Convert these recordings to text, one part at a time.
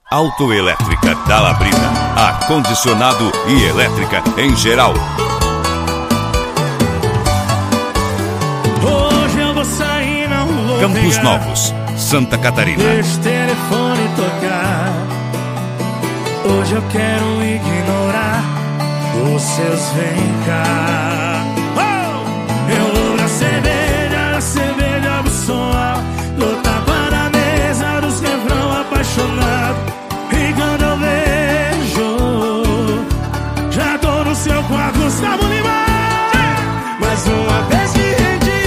Autoelétrica da Labrida, ar-condicionado e elétrica em geral. Hoje eu vou sair, não vou Campos pegar. Novos, Santa Catarina. Deixa o telefone tocar. Hoje eu quero ignorar os seus vem cá. Eu vou na cerveja do som alto, no tapa na mesa dos refrão apaixonado. E quando eu vejo, já tô no seu quarto, Gustavo Lima. Mais uma vez que rendi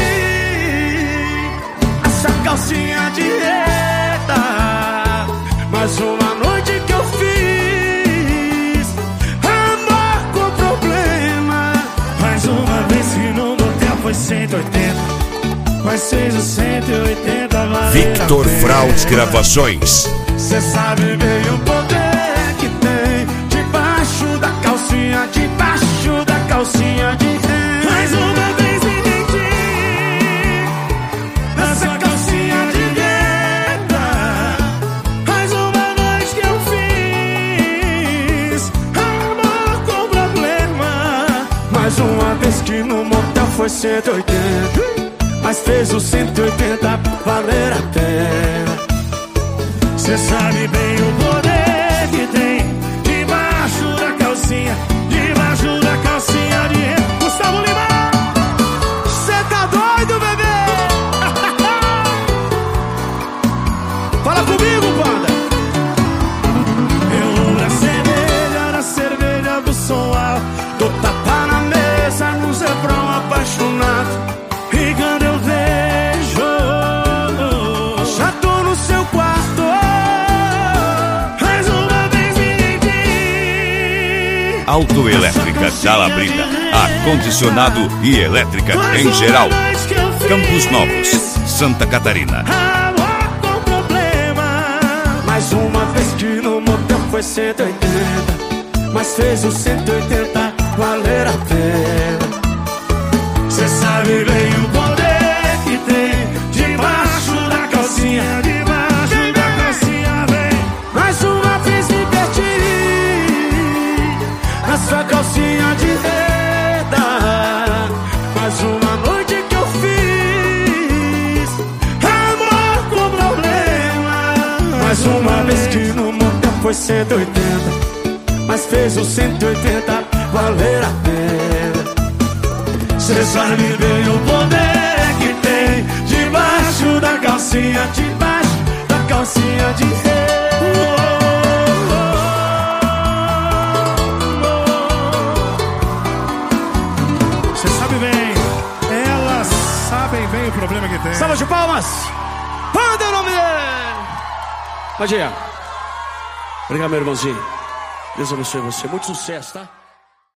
essa calcinha de reta. Mais uma noite que eu fiz amor com problema. Mais uma vez que no motel foi 180, mas fez os 180 valer. Victor Frauds Gravações. Cê sabe bem o poder que tem debaixo da calcinha, debaixo da calcinha de renda. Mais uma vez entendi nessa calcinha de renda. Mais uma noite que eu fiz amor com problema. Mais uma vez que no motel foi 180, mas fez os 180 valer a pena. Cê sabe bem o poder que tem debaixo da calcinha, debaixo da calcinha de renda. Gustavo Lima, cê tá doido, bebê? Fala comigo, banda. Eu vou na cerveja do som alto, dou tapa na mesa, no zebrão apaixonado. E quando eu vejo, já tô no seu quarto. Autoelétrica da Labrida, ar-condicionado e elétrica em geral. Campos Novos, Santa Catarina. Amor com problema. Mais uma vez que no motel foi 180, mas fez os 180 valer a pena. Cê sabe bem o poder que tem debaixo da calcinha, debaixo da calcinha, vem. Mais uma vez me perdi na sua calcinha de renda. Mais uma noite que eu fiz amor com problema. Mais uma vez que no motel foi 180, mas fez os 180 valer a pena. Cê sabe bem o poder que tem debaixo da calcinha, debaixo da calcinha de renda. Cê sabe bem, elas sabem bem o problema que tem. Salva de palmas! Manda o nome dele! Pode ir. Obrigado, meu irmãozinho. Deus abençoe você. Muito sucesso, tá?